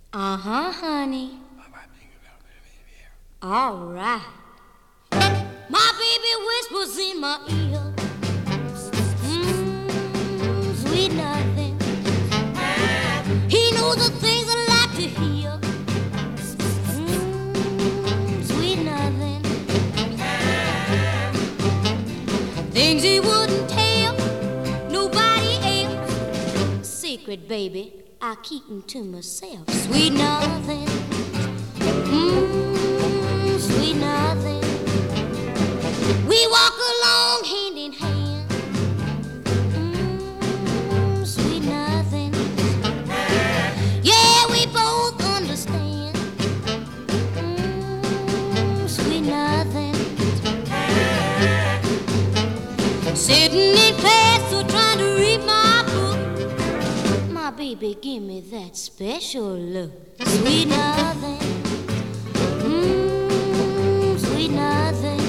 Uh-huh, honey. All right. My baby whispers in my ear. Sweet nothing. He knows the things I like to hear. Sweet nothing. Things he wouldn't tell nobody else. Secret, baby, I keep them to myself. Sweet nothing. Sweet nothing. We walk along hand in hand. Sweet nothing. Yeah, we both understand. Sweet nothing. Sitting in class or trying to read my book. My baby, give me that special look. Sweet nothing. Sweet nothing.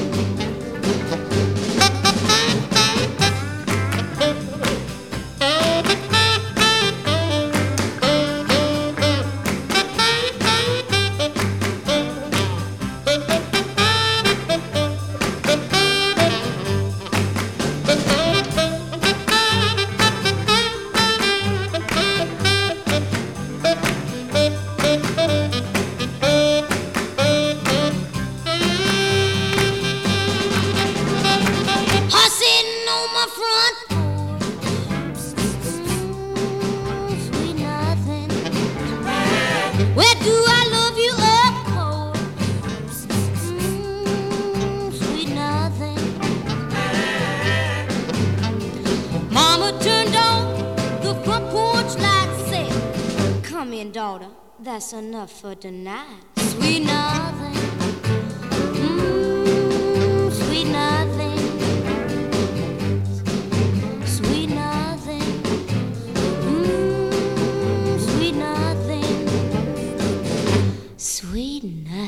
Daughter, that's enough for tonight. Sweet nothing. Sweet nothing. Sweet nothing. Sweet nothing. Sweet nothing.